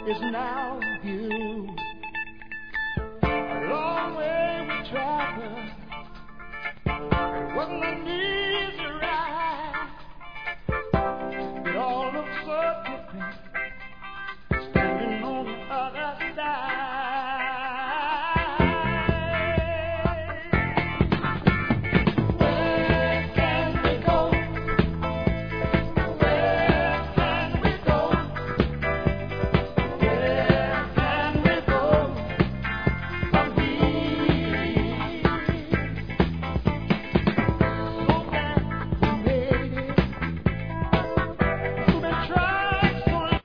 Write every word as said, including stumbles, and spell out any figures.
is now you. A long way we traveled, it wasn't I need.